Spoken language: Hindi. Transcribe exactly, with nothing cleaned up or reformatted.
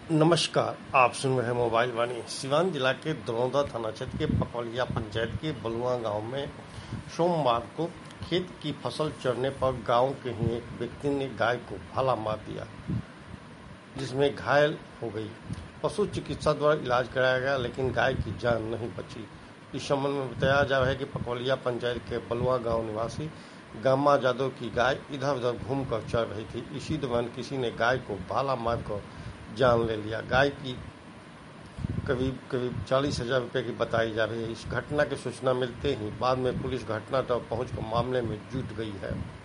नमस्कार, आप सुन रहे हैं मोबाइल वाणी। सिवान जिला के दरौंदा थाना क्षेत्र के पकौलिया पंचायत के बलुआ गांव में सोमवार को खेत की फसल चरने पर गांव के ही एक व्यक्ति ने गाय को भाला मार दिया, जिसमें घायल हो गई। पशु चिकित्सा द्वारा इलाज कराया गया, लेकिन गाय की जान नहीं बची। इस संबंध में बताया जा रहा है कि पकौलिया पंचायत के बलुआ गांव निवासी गामा यादव की गाय इधर उधर घूमकर चर रही थी। इसी दौरान किसी ने गाय को भाला मारकर जान ले लिया। गाय की करीब करीब चालीस हजार रुपये की बताई जा रही है। इस घटना की सूचना मिलते ही बाद में पुलिस घटना तक पहुंचकर मामले में जुट गई है।